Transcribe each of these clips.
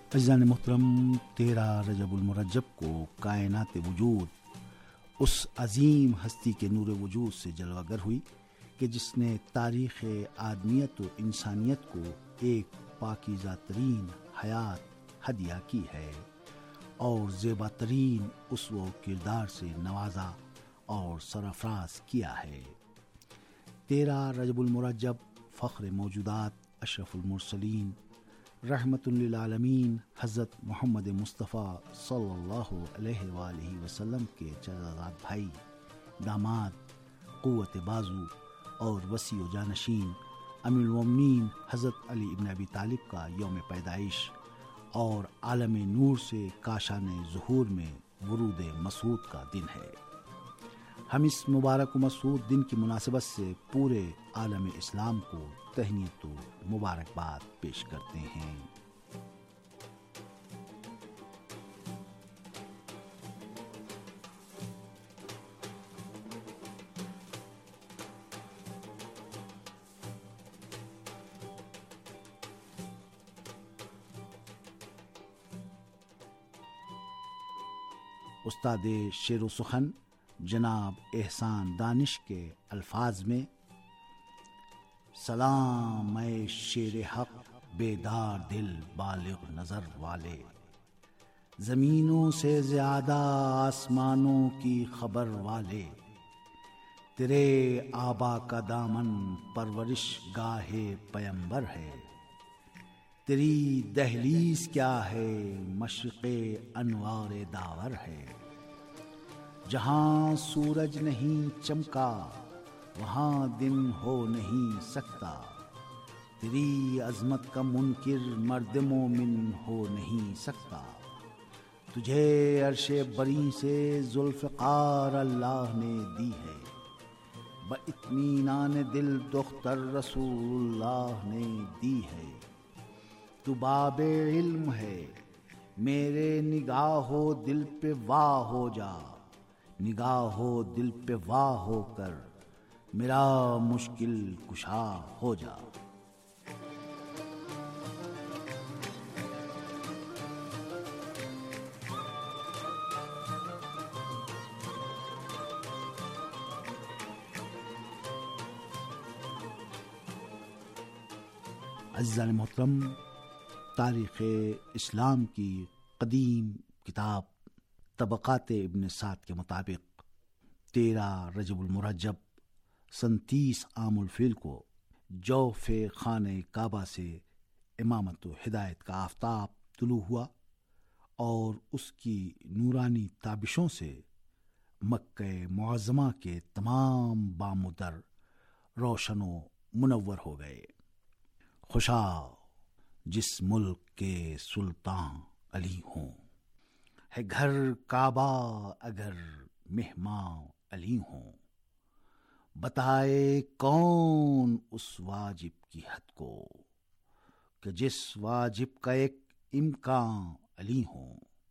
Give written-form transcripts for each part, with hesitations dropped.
عزیزان محترم، 13 رجب المرجب کو کائنات وجود اس عظیم ہستی کے نور وجود سے جلوہ گر ہوئی کہ جس نے تاریخ آدمیت و انسانیت کو ایک پاکیزہ ترین حیات ہدیہ کی ہے اور زیبا ترین اسوہ و کردار سے نوازا اور سرفراز کیا ہے۔ 13 رجب المرجب فخر موجودات اشرف المرسلین رحمت للعالمین حضرت محمد مصطفیٰ صلی اللہ علیہ وآلہ وسلم کے چچا بھائی، داماد، قوت بازو اور وسیع و جانشین امیر المومنین حضرت علی ابن ابی طالب کا یوم پیدائش اور عالم نور سے کاشان ظہور میں ورود مسعود کا دن ہے۔ ہم اس مبارک و مسعود دن کی مناسبت سے پورے عالم اسلام کو تہنیت و مبارکباد پیش کرتے ہیں۔ استاد شعر و سخن جناب احسان دانش کے الفاظ میں: سلام اے شیر حق بیدار دل بالغ نظر والے، زمینوں سے زیادہ آسمانوں کی خبر والے، تیرے آبا کا دامن پرورش گاہ پیمبر ہے، تیری دہلیز کیا ہے مشرق انوار داور ہے، جہاں سورج نہیں چمکا وہاں دن ہو نہیں سکتا، تیری عظمت کا منکر مرد مومن ہو نہیں سکتا، تجھے عرش بری سے ذوالفقار اللہ نے دی ہے، باطمینان دل دختر رسول اللہ نے دی ہے، تو باب علم ہے میرے نگاہ و دل پہ واہ ہو جا، نگاہ و دل پہ واہ ہو کر میرا مشکل کشا ہو جا۔ عزیزان محترم، تاریخ اسلام کی قدیم کتاب طبقات ابن سعد کے مطابق 13 رجب المرجب سن 30 عام الفیل کو جوف خانہ کعبہ سے امامت و ہدایت کا آفتاب طلوع ہوا اور اس کی نورانی تابشوں سے مکہ معظمہ کے تمام بام و در روشن و منور ہو گئے۔ خوشا جس ملک کے سلطان علی ہوں، ہے گھر کعبہ اگر مہمان علی ہوں، بتائے کون اس واجب کی حد کو کہ جس واجب کا ایک امکان علی ہوں،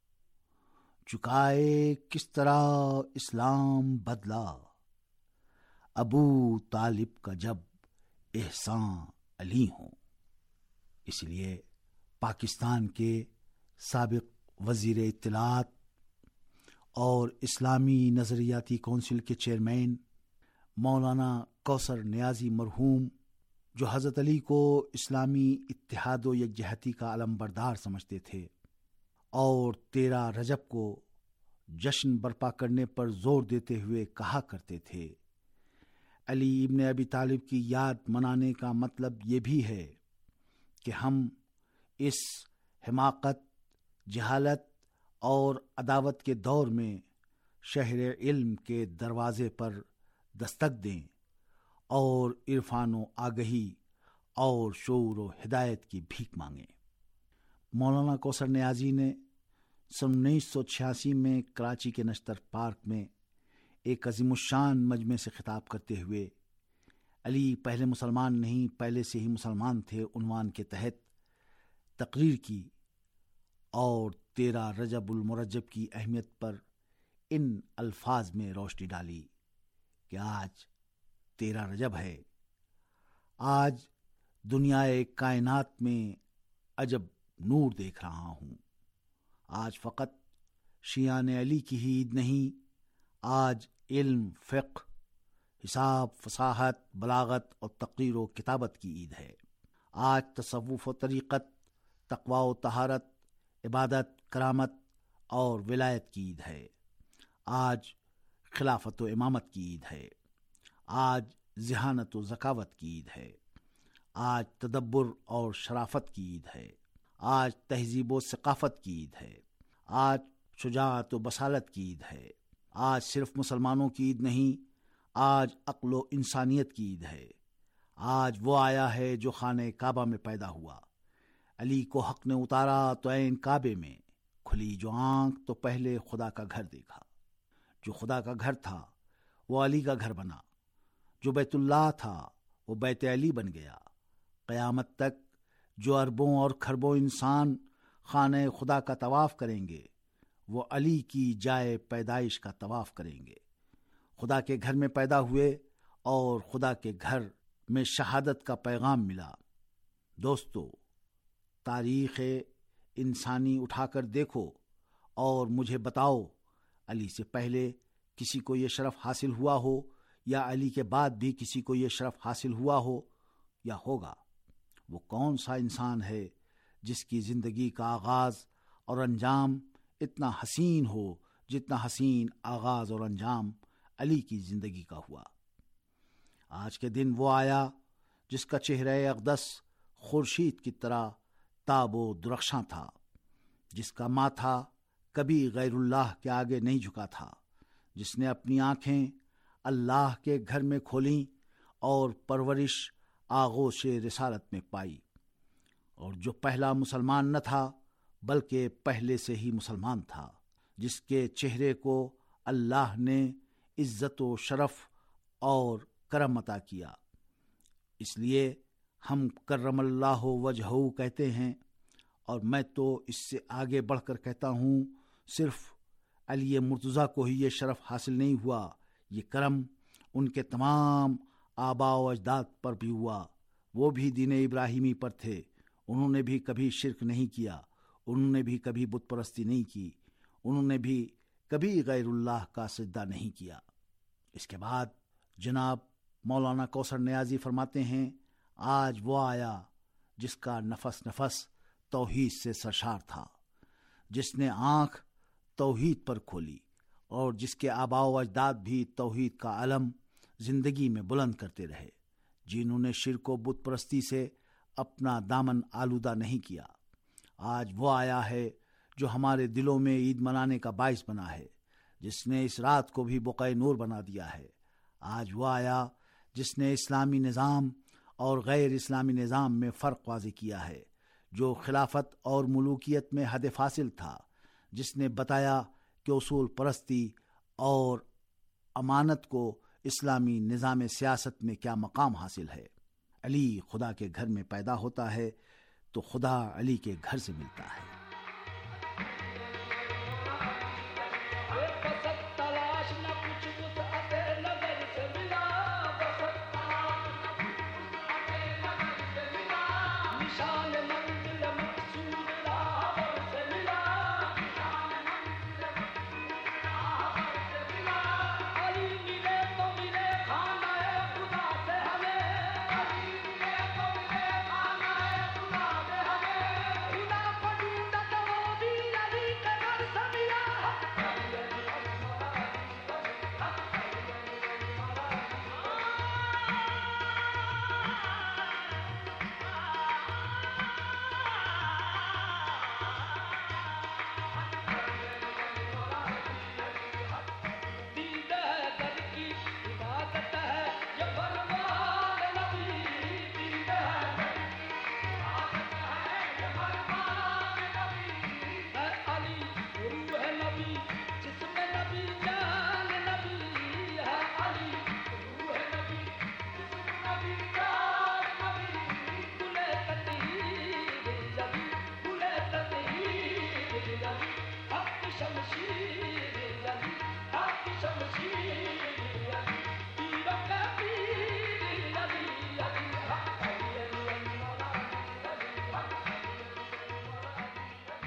چکائے کس طرح اسلام بدلا ابو طالب کا جب احسان علی ہوں۔ اس لیے پاکستان کے سابق وزیر اطلاعات اور اسلامی نظریاتی کونسل کے چیئرمین مولانا کوثر نیازی مرحوم، جو حضرت علی کو اسلامی اتحاد و یکجہتی کا علم بردار سمجھتے تھے اور 13 رجب کو جشن برپا کرنے پر زور دیتے ہوئے کہا کرتے تھے، علی ابن ابی طالب کی یاد منانے کا مطلب یہ بھی ہے کہ ہم اس حماقت، جہالت اور عداوت کے دور میں شہر علم کے دروازے پر دستک دیں اور عرفان و آگہی اور شعور و ہدایت کی بھیک مانگیں۔ مولانا کوثر نیازی نے سن 1986 میں کراچی کے نشتر پارک میں ایک عظیم الشان مجمع سے خطاب کرتے ہوئے علی پہلے مسلمان نہیں، پہلے سے ہی مسلمان تھے عنوان کے تحت تقریر کی اور 13 رجب المرجب کی اہمیت پر ان الفاظ میں روشنی ڈالی کہ آج 13 رجب ہے، آج دنیا کائنات میں عجب نور دیکھ رہا ہوں۔ آج فقط شیعان علی کی ہی عید نہیں، آج علم، فقہ، حساب، فصاحت، بلاغت اور تقریر و کتابت کی عید ہے۔ آج تصوف و طریقت، تقوی و طہارت، عبادت، کرامت اور ولایت کی عید ہے۔ آج خلافت و امامت کی عید ہے۔ آج ذہانت و ذکاوت کی عید ہے۔ آج تدبر اور شرافت کی عید ہے۔ آج تہذیب و ثقافت کی عید ہے۔ آج شجاعت و بصالت کی عید ہے۔ آج صرف مسلمانوں کی عید نہیں، آج عقل و انسانیت کی عید ہے۔ آج وہ آیا ہے جو خانہ کعبہ میں پیدا ہوا۔ علی کو حق نے اتارا تو عین کعبے میں، کھلی جو آنکھ تو پہلے خدا کا گھر دیکھا۔ جو خدا کا گھر تھا وہ علی کا گھر بنا، جو بیت اللہ تھا وہ بیت علی بن گیا۔ قیامت تک جو اربوں اور کھربوں انسان خانہ خدا کا طواف کریں گے، وہ علی کی جائے پیدائش کا طواف کریں گے۔ خدا کے گھر میں پیدا ہوئے اور خدا کے گھر میں شہادت کا پیغام ملا۔ دوستو، تاریخ انسانی اٹھا کر دیکھو اور مجھے بتاؤ، علی سے پہلے کسی کو یہ شرف حاصل ہوا ہو یا علی کے بعد بھی کسی کو یہ شرف حاصل ہوا ہو یا ہوگا؟ وہ کون سا انسان ہے جس کی زندگی کا آغاز اور انجام اتنا حسین ہو جتنا حسین آغاز اور انجام علی کی زندگی کا ہوا؟ آج کے دن وہ آیا جس کا چہرہ اقدس خورشید کی طرح تاب و درخشاں تھا، جس کا ماتھا کبھی غیر اللہ کے آگے نہیں جھکا تھا، جس نے اپنی آنکھیں اللہ کے گھر میں کھولیں اور پرورش آغوش رسالت میں پائی، اور جو پہلا مسلمان نہ تھا بلکہ پہلے سے ہی مسلمان تھا، جس کے چہرے کو اللہ نے عزت و شرف اور کرم عطا کیا۔ اس لیے ہم کرم اللہ وجہہ کہتے ہیں، اور میں تو اس سے آگے بڑھ کر کہتا ہوں، صرف علی مرتضیٰ کو ہی یہ شرف حاصل نہیں ہوا، یہ کرم ان کے تمام آباء و اجداد پر بھی ہوا۔ وہ بھی دین ابراہیمی پر تھے، انہوں نے بھی کبھی شرک نہیں کیا، انہوں نے بھی کبھی بت پرستی نہیں کی، انہوں نے بھی کبھی غیر اللہ کا سجدہ نہیں کیا۔ اس کے بعد جناب مولانا کوثر نیازی فرماتے ہیں، آج وہ آیا جس کا نفس نفس توحید سے سرشار تھا، جس نے آنکھ توحید پر کھولی اور جس کے آباء و اجداد بھی توحید کا علم زندگی میں بلند کرتے رہے، جنہوں نے شرک و بت پرستی سے اپنا دامن آلودہ نہیں کیا۔ آج وہ آیا ہے جو ہمارے دلوں میں عید منانے کا باعث بنا ہے، جس نے اس رات کو بھی بقعہ نور بنا دیا ہے۔ آج وہ آیا جس نے اسلامی نظام اور غیر اسلامی نظام میں فرق واضح کیا ہے، جو خلافت اور ملوکیت میں حد فاصل تھا، جس نے بتایا کہ اصول پرستی اور امانت کو اسلامی نظام سیاست میں کیا مقام حاصل ہے۔ علی خدا کے گھر میں پیدا ہوتا ہے تو خدا علی کے گھر سے ملتا ہے۔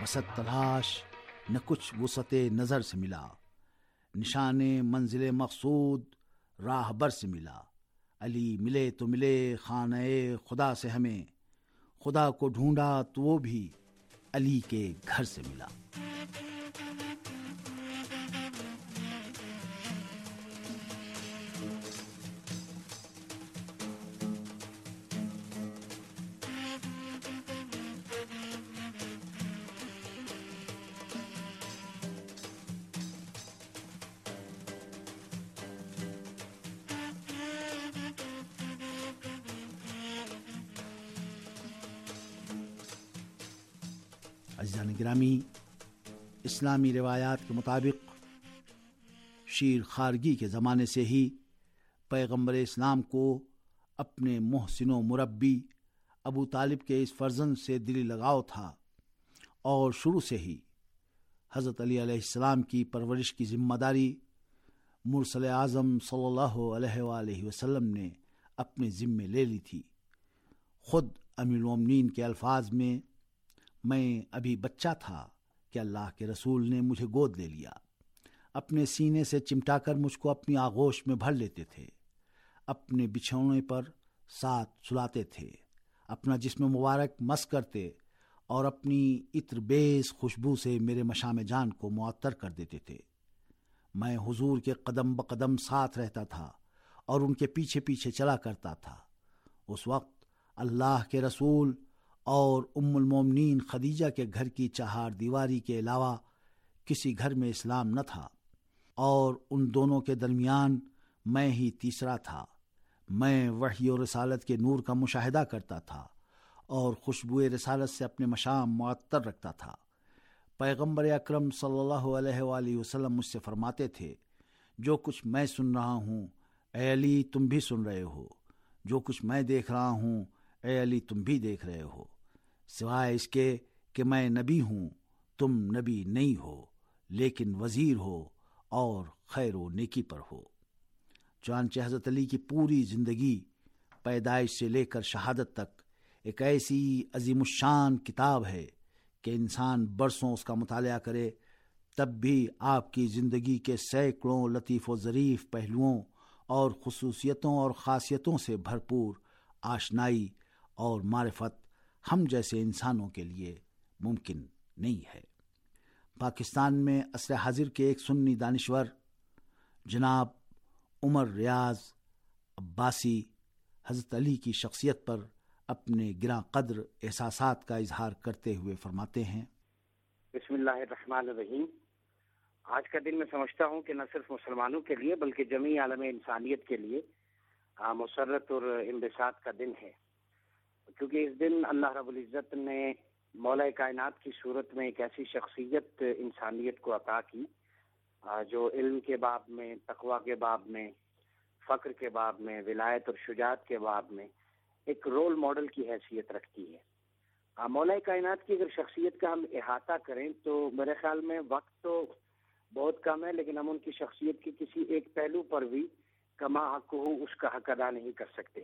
مقصد تلاش نہ کچھ وسعت نظر سے ملا، نشان منزل مقصود راہ بر سے ملا۔ علی ملے تو ملے خانہ خدا سے ہمیں، خدا کو ڈھونڈا تو وہ بھی علی کے گھر سے ملا۔ عزیزان گرامی، اسلامی روایات کے مطابق شیر خارگی کے زمانے سے ہی پیغمبر اسلام کو اپنے محسن و مربی ابو طالب کے اس فرزند سے دلی لگاؤ تھا، اور شروع سے ہی حضرت علی علیہ السلام کی پرورش کی ذمہ داری مرسل اعظم صلی اللہ علیہ وآلہ وسلم نے اپنے ذمے لے لی تھی۔ خود امیر المومنین کے الفاظ میں ابھی بچہ تھا کہ اللہ کے رسول نے مجھے گود لے لیا، اپنے سینے سے چمٹا کر مجھ کو اپنی آغوش میں بھر لیتے تھے، اپنے بچھونے پر ساتھ سلاتے تھے، اپنا جسم مبارک مس کرتے اور اپنی عطر بیز خوشبو سے میرے مشام جان کو معطر کر دیتے تھے۔ میں حضور کے قدم بقدم ساتھ رہتا تھا اور ان کے پیچھے پیچھے چلا کرتا تھا۔ اس وقت اللہ کے رسول اور ام المومنین خدیجہ کے گھر کی چہار دیواری کے علاوہ کسی گھر میں اسلام نہ تھا، اور ان دونوں کے درمیان میں ہی تیسرا تھا۔ میں وحی و رسالت کے نور کا مشاہدہ کرتا تھا اور خوشبو رسالت سے اپنے مشام معطر رکھتا تھا۔ پیغمبر اکرم صلی اللہ علیہ وآلہ وسلم مجھ سے فرماتے تھے، جو کچھ میں سن رہا ہوں اے علی تم بھی سن رہے ہو، جو کچھ میں دیکھ رہا ہوں اے علی تم بھی دیکھ رہے ہو، سوائے اس کے کہ میں نبی ہوں، تم نبی نہیں ہو لیکن وزیر ہو اور خیر و نیکی پر ہو۔ چنانچہ حضرت علی کی پوری زندگی پیدائش سے لے کر شہادت تک ایک ایسی عظیم الشان کتاب ہے کہ انسان برسوں اس کا مطالعہ کرے تب بھی آپ کی زندگی کے سینکڑوں لطیف و ظریف پہلوؤں اور خصوصیتوں اور خاصیتوں سے بھرپور آشنائی اور معرفت ہم جیسے انسانوں کے لیے ممکن نہیں ہے۔ پاکستان میں عصر حاضر کے ایک سنی دانشور جناب عمر ریاض عباسی حضرت علی کی شخصیت پر اپنے گراں قدر احساسات کا اظہار کرتے ہوئے فرماتے ہیں، بسم اللہ الرحمن الرحیم۔ آج کا دن میں سمجھتا ہوں کہ نہ صرف مسلمانوں کے لیے بلکہ جمیع عالم انسانیت کے لیے مسرت اور انبساط کا دن ہے، کیونکہ اس دن اللہ رب العزت نے مولا کائنات کی صورت میں ایک ایسی شخصیت انسانیت کو عطا کی جو علم کے باب میں، تقوی کے باب میں، فقر کے باب میں، ولایت اور شجاعت کے باب میں ایک رول ماڈل کی حیثیت رکھتی ہے۔ مولا کائنات کی اگر شخصیت کا ہم احاطہ کریں تو میرے خیال میں وقت تو بہت کم ہے، لیکن ہم ان کی شخصیت کے کسی ایک پہلو پر بھی کما حق ہو اس کا حق ادا نہیں کر سکتے۔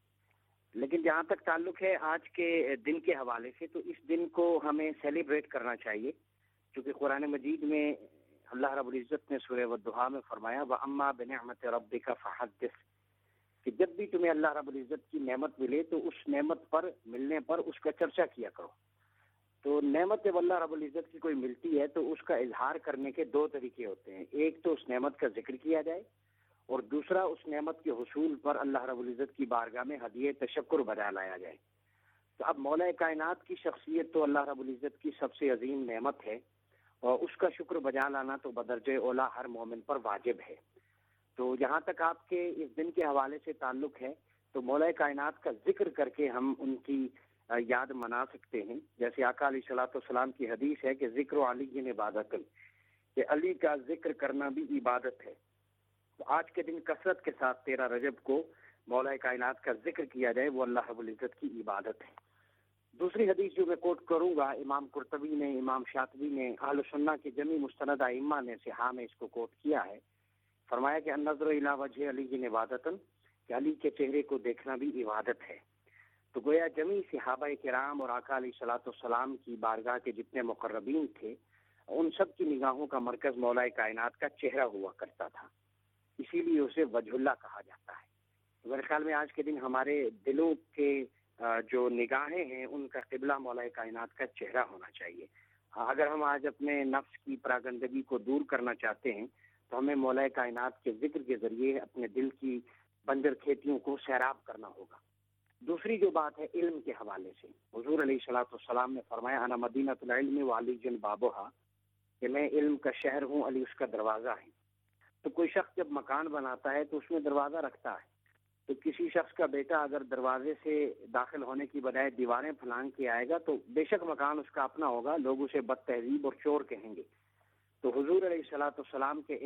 لیکن جہاں تک تعلق ہے آج کے دن کے حوالے سے، تو اس دن کو ہمیں سیلیبریٹ کرنا چاہیے، کیونکہ قرآن مجید میں اللہ رب العزت نے سورہ والضحیٰ میں فرمایا وَأَمَّا بِنِعْمَةِ رَبِّكَ فَحَدِّثْ، کہ جب بھی تمہیں اللہ رب العزت کی نعمت ملے تو اس نعمت پر ملنے پر اس کا چرچا کیا کرو۔ تو نعمت جب اللہ رب العزت کی کوئی ملتی ہے تو اس کا اظہار کرنے کے دو طریقے ہوتے ہیں، ایک تو اس نعمت کا ذکر کیا جائے، اور دوسرا اس نعمت کے حصول پر اللہ رب العزت کی بارگاہ میں ہدیہ تشکر بجا لایا جائے۔ تو اب مولا کائنات کی شخصیت تو اللہ رب العزت کی سب سے عظیم نعمت ہے، اور اس کا شکر بجا لانا تو بدرجہ اولا ہر مومن پر واجب ہے۔ تو جہاں تک آپ کے اس دن کے حوالے سے تعلق ہے تو مولا کائنات کا ذکر کر کے ہم ان کی یاد منا سکتے ہیں، جیسے آقا علیہ الصلوۃ والسلام کی حدیث ہے کہ ذکر علی عبادت، کہ علی کا ذکر کرنا بھی عبادت ہے۔ تو آج کے دن کثرت کے ساتھ 13 رجب کو مولا کائنات کا ذکر کیا جائے، وہ اللہ رب العزت کی عبادت ہے۔ دوسری حدیث جو میں کوٹ کروں گا، امام قرطبی نے، امام شاطبی نے، اہل سنہ کے جمی مستند ائمہ نے صحاح میں اس کو کوٹ کیا ہے۔ فرمایا کہ النظر الی وجہ علی عبادت، کہ علی کے چہرے کو دیکھنا بھی عبادت ہے۔ تو گویا جمی صحابہ کرام اور آقا علیہ الصلوۃ والسلام کی بارگاہ کے جتنے مقربین تھے، ان سب کی نگاہوں کا مرکز مولا کائنات کا چہرہ ہوا کرتا تھا، اسی لیے اسے وجہ اللہ کہا جاتا ہے۔ میرے خیال میں آج کے دن ہمارے دلوں کے جو نگاہیں ہیں ان کا قبلہ مولا کائنات کا چہرہ ہونا چاہیے۔ اگر ہم آج اپنے نفس کی پراگندگی کو دور کرنا چاہتے ہیں تو ہمیں مولا کائنات کے ذکر کے ذریعے اپنے دل کی بنجر کھیتیوں کو سیراب کرنا ہوگا۔ دوسری جو بات ہے علم کے حوالے سے، حضور علیہ الصلوۃ والسلام نے فرمایا انا مدینۃ العلم وعلی بابھا، کہ میں علم کا شہر ہوں، علی اس کا دروازہ ہے۔ تو کوئی شخص جب مکان بناتا ہے تو اس میں دروازہ رکھتا ہے، تو کسی شخص کا بیٹا اگر دروازے سے داخل ہونے کی بجائے دیواریں پھلانگ کے آئے گا تو بے شک مکان اس کا اپنا ہوگا، لوگ اسے بد تہذیب اور چور کہیں گے۔ تو حضور علیہ الصلوۃ والسلام کے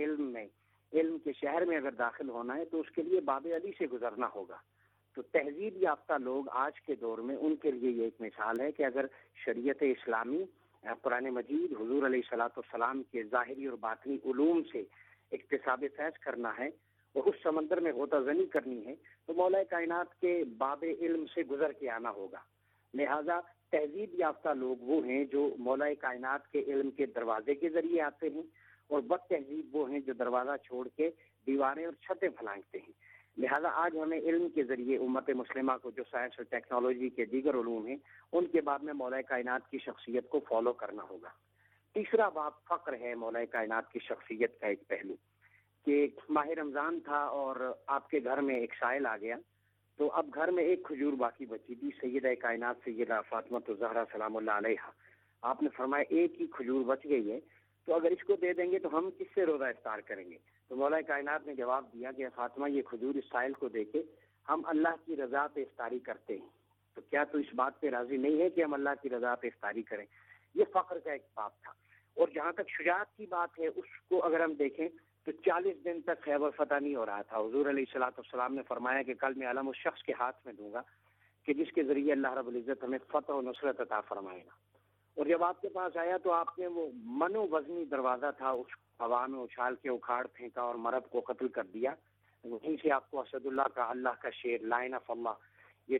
علم کے شہر میں اگر داخل ہونا ہے تو اس کے لیے باب علی سے گزرنا ہوگا۔ تو تہذیب یافتہ لوگ آج کے دور میں ان کے لیے یہ ایک مثال ہے کہ اگر شریعت اسلامی، قرآن مجید، حضور علیہ الصلوۃ والسلام کے ظاہری اور باطنی علوم سے اکتساب فیض کرنا ہے اور اس سمندر میں غوطہ زنی کرنی ہے تو مولا کائنات کے باب علم سے گزر کے آنا ہوگا۔ لہذا تہذیب یافتہ لوگ وہ ہیں جو مولا کائنات کے علم کے دروازے کے ذریعے آتے ہیں، اور بد تہذیب وہ ہیں جو دروازہ چھوڑ کے دیواریں اور چھتیں پھلانگتے ہیں۔ لہذا آج ہمیں علم کے ذریعے امت مسلمہ کو جو سائنس اور ٹیکنالوجی کے دیگر علوم ہیں ان کے بعد میں مولا کائنات کی شخصیت کو فالو کرنا ہوگا۔ تیسرا باب فقر ہے مولا کائنات کی شخصیت کا ایک پہلو، کہ ماہ رمضان تھا اور آپ کے گھر میں ایک سائل آ گیا، تو اب گھر میں ایک کھجور باقی بچی تھی، سیدہ کائنات سیدہ فاطمہ الزہرا سلام اللہ علیہا۔ آپ نے فرمایا ایک ہی کھجور بچ گئی ہے، تو اگر اس کو دے دیں گے تو ہم کس سے روزہ افطار کریں گے؟ تو مولا کائنات نے جواب دیا کہ فاطمہ یہ کھجور اس سائل کو دے کے ہم اللہ کی رضا پہ افطاری کرتے ہیں، تو کیا تو اس بات پہ راضی نہیں ہے کہ ہم اللہ کی رضا پہ افطاری کریں؟ یہ فقر کا ایک باب تھا۔ اور جہاں تک شجاعت کی بات ہے اس کو اگر ہم دیکھیں تو 40 دن تک خیبر فتح نہیں ہو رہا تھا۔ حضور علیہ الصلوۃ والسلام نے فرمایا کہ کل میں علم اس شخص کے ہاتھ میں دوں گا کہ جس کے ذریعے اللہ رب العزت ہمیں فتح و نصرت عطا فرمائے گا۔ اور جب آپ کے پاس آیا تو آپ نے وہ منو وزنی دروازہ تھا اس ہوا میں اچھال کے اکھاڑ پھینکا اور مرد کو قتل کر دیا۔ وہیں سے آپ کو اسد اللہ کا، اللہ کا شیر، لائن آف اللہ، یہ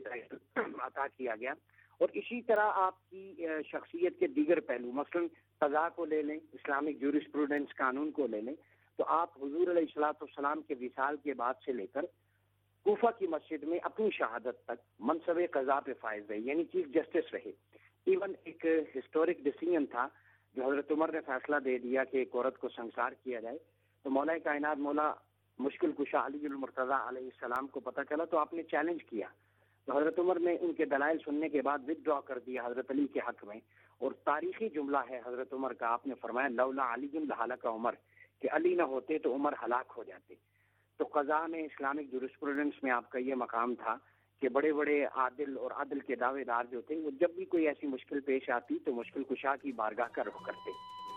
عطا کیا گیا۔ اور اسی طرح آپ کی شخصیت کے دیگر پہلو، مثلا قضاء کو لے لیں، اسلامک جورسپروڈنس قانون کو لے لیں، تو آپ حضور علیہ الصلوۃ والسلام کے وصال کے بعد سے لے کر کوفہ کی مسجد میں اپنی شہادت تک منصب قضاء پہ فائز رہے، یعنی چیف جسٹس رہے۔ ایون ایک ہسٹورک ڈیسیژن تھا جو حضرت عمر نے فیصلہ دے دیا کہ ایک عورت کو سنسار کیا جائے، تو مولا کائنات مولا مشکل کشا علی المرتضیٰ علیہ السلام کو پتہ چلا تو آپ نے چیلنج کیا، تو حضرت عمر نے ان کے دلائل سننے کے بعد ودرا کر دیا حضرت علی کے حق میں۔ اور تاریخی جملہ ہے حضرت عمر کا، آپ نے فرمایا لولا علی لہلک عمر، کہ علی نہ ہوتے تو عمر ہلاک ہو جاتے۔ تو قضاء میں، اسلامک جورسپروڈنس میں آپ کا یہ مقام تھا کہ بڑے بڑے عادل اور عدل کے دعوے دار جو تھے وہ جب بھی کوئی ایسی مشکل پیش آتی تو مشکل کشا کی بارگاہ کا رخ کرتے۔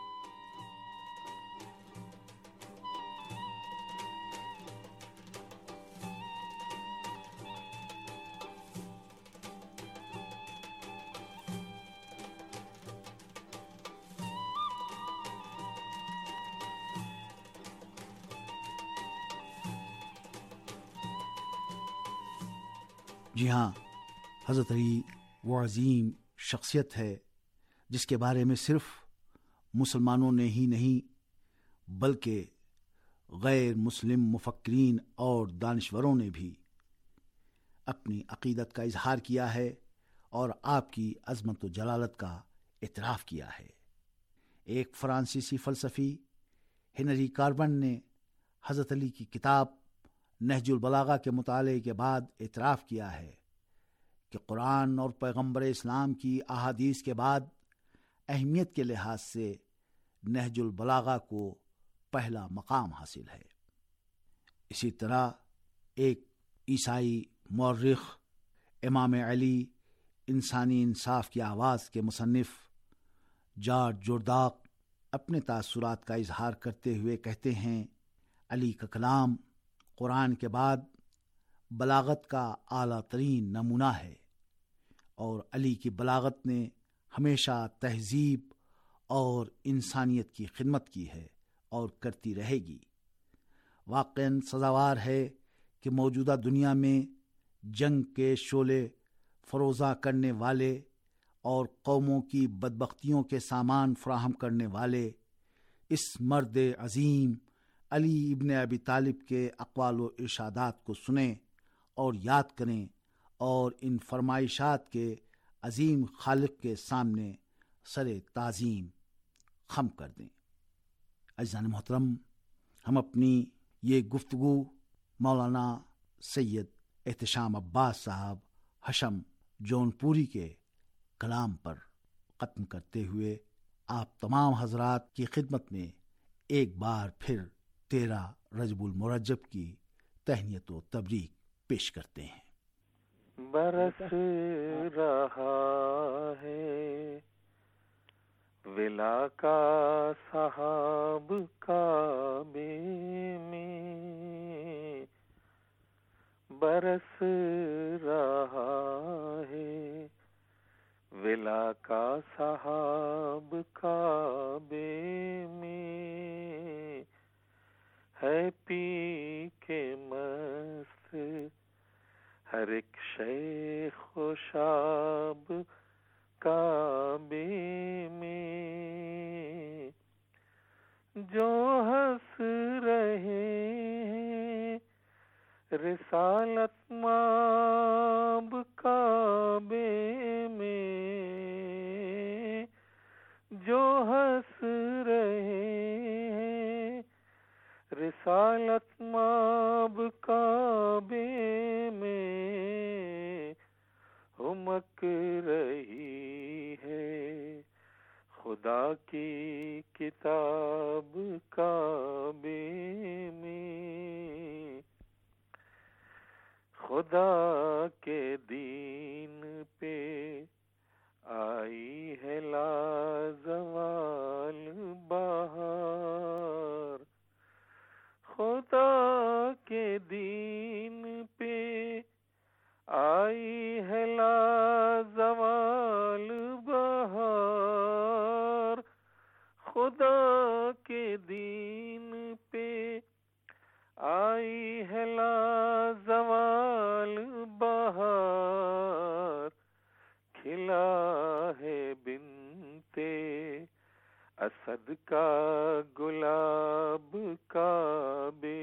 جی ہاں، حضرت علی وہ عظیم شخصیت ہے جس کے بارے میں صرف مسلمانوں نے ہی نہیں بلکہ غیر مسلم مفکرین اور دانشوروں نے بھی اپنی عقیدت کا اظہار کیا ہے اور آپ کی عظمت و جلالت کا اعتراف کیا ہے۔ ایک فرانسیسی فلسفی ہنری کاربن نے حضرت علی کی کتاب نہج البلاغہ کے مطالعے کے بعد اعتراف کیا ہے کہ قرآن اور پیغمبر اسلام کی احادیث کے بعد اہمیت کے لحاظ سے نہج البلاغہ کو پہلا مقام حاصل ہے۔ اسی طرح ایک عیسائی مورخ امام علی انسانی انصاف کی آواز کے مصنف جارج جورداق اپنے تاثرات کا اظہار کرتے ہوئے کہتے ہیں، علی کا کلام قرآن کے بعد بلاغت کا اعلیٰ ترین نمونہ ہے، اور علی کی بلاغت نے ہمیشہ تہذیب اور انسانیت کی خدمت کی ہے اور کرتی رہے گی۔ واقعاً سزاوار ہے کہ موجودہ دنیا میں جنگ کے شعلے فروزہ کرنے والے اور قوموں کی بدبختیوں کے سامان فراہم کرنے والے اس مرد عظیم علی ابن ابی طالب کے اقوال و ارشادات کو سنیں اور یاد کریں اور ان فرمائشات کے عظیم خالق کے سامنے سر تعظیم خم کر دیں۔ عزیزان محترم، ہم اپنی یہ گفتگو مولانا سید احتشام عباس صاحب حشم جون پوری کے کلام پر ختم کرتے ہوئے آپ تمام حضرات کی خدمت میں ایک بار پھر 13 رجب المرجب کی تہنیت و تبریک پیش کرتے ہیں۔ برس رہا ہے ولا کا سحاب کعبے میں، برس رہا ہے ولا کا سحاب کعبے میں، ہے پی کے مست ہر ایک شیخ و شاب کعبے میں، جو ہنس رہے ہیں رسالت مآب کعبے میں، جو ہنس رہے ہیں رسالت مآب کعبے میں، ہمک رہی ہے خدا کی کتاب کعبے میں، خدا کے دین پہ آئی ہے لازوال بہار، خدا کے دین پہ آئی ہے لازوال بہار، خدا کے دین پہ آئی ہے لازوال بہار، کھلا ہے بنتے اسد کا گلاب کعبے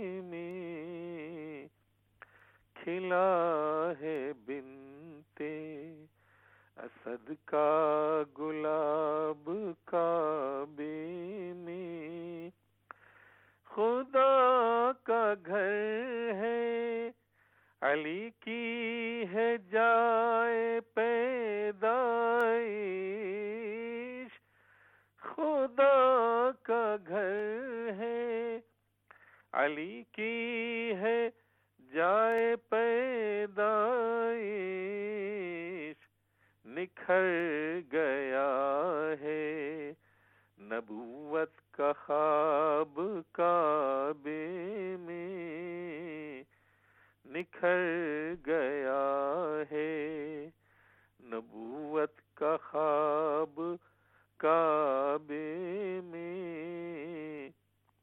میں، کھلا ہے بنتے اسد کا گلاب کعبے میں، خدا کا گھر ہے علی کی ہے جائے پیدائش، خدا کا گھر ہے علی کی ہے جائے پیدائش، نکھر گیا ہے نبوت کا خواب کعبے میں، نکھر گیا ہے نبوت کا خواب کعبے میں،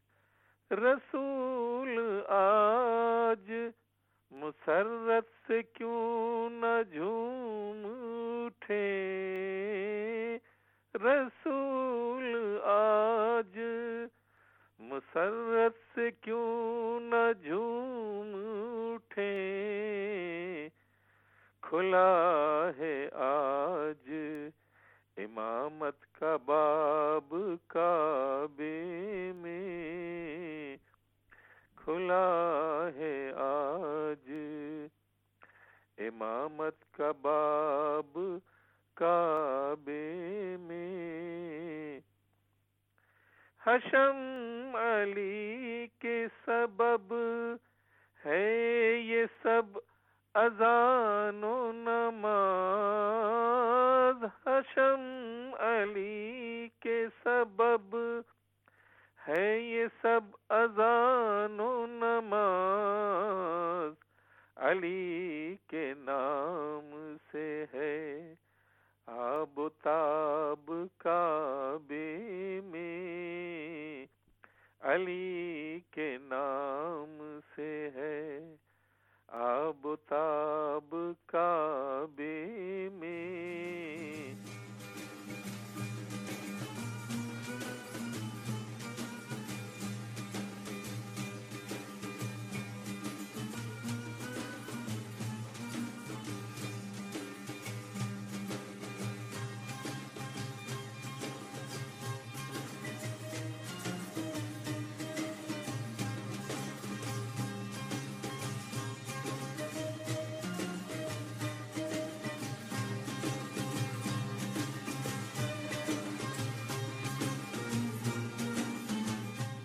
رسول آج مسرت سے کیوں نہ جھوم اٹھے، رسول آج مسرت سے کیوں نہ جھوم اٹھے، کھلا ہے آج امامت کا باب کعبے میں، کھلا ہے آج امامت کا باب کعبے میں، حشم علی کے سبب ہے یہ سب اذان و نماز، حشم علی کے سبب ہے یہ سب اذان و نماز، علی کے نام سے ہے آب و تاب